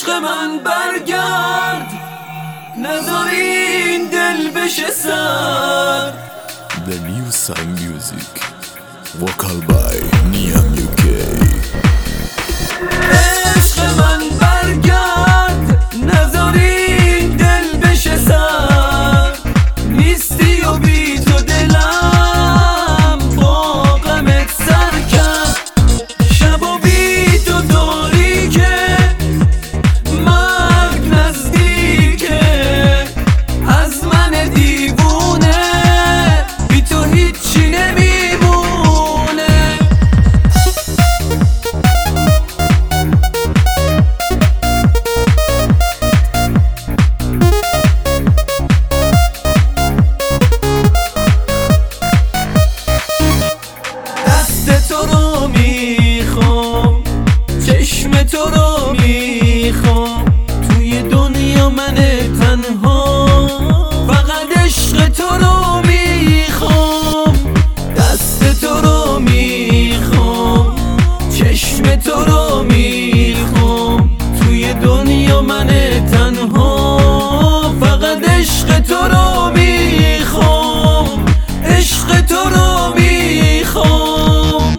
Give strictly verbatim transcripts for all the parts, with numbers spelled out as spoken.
عشق من برگرد، نذار این دل بشه سر. The new Sign Music, vocal by Niam U K. عشق من برگرد، نذار این دل بشه سر. نیستی و بی تو دلم با غمت سر کرد. شب و بی تو داری که مرگ نزدیکه. از من دیوونه بی تو هیچی نمیمونه. دست تو رو میخوام، چشم تو رو میخوام. توی دنیا من تنها فقط عشق تو رو میخوام. دست تو رو میخوام، چشم تو رو میخوام. توی دنیا من تنها فقط عشق تو رو میخوام. عشق تو رو میخوام.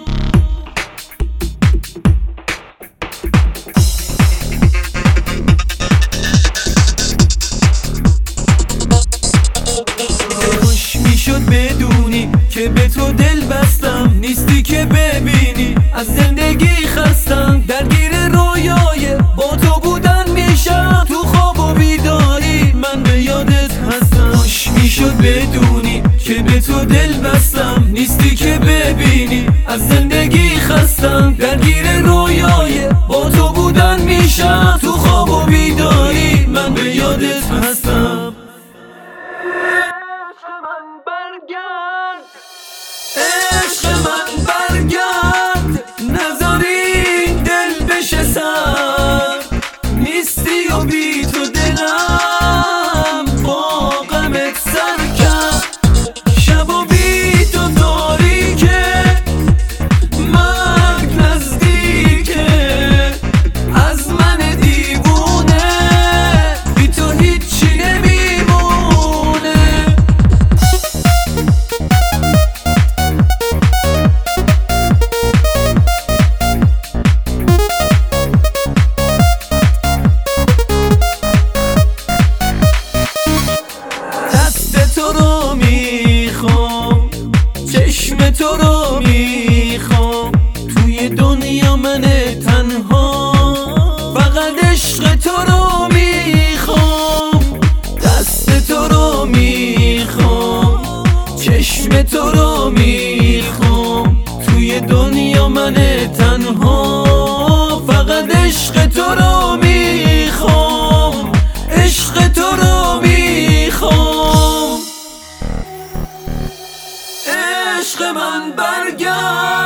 خوش میشد بدونی که به تو دل بستم. نیستی که ببینی از زندگی خستم. درگیر رویای با تو بودن میشم. تو خواب و بیداری من به یادت هستم. خوش میشد بدونی که به تو دل بستم. نیستی که ببینی از زندگی خستم. درگیر رویای با تو بودن میشم. تو خواب و بیداری من به یادت هستم. عشق من برگرد، عشق من برگرد، نذار این دل بشه سر. نیستی و بی تو دلم با غمت سر کرد. شب و بی تو داری که مرگ نزدیکه. از من دیوونه بی تو هیچی نمیمونه. دست تو رو میخوام، چشم تو رو میخوام. توی دنیا من تنها فقط عشق تو رو میخوام. دست تو رو میخوام، چشم تو رو میخوام. توی دنیا من تنها فقط عشق تو رو میخوام. عشق تو رو میخوام. عشق من برگرد.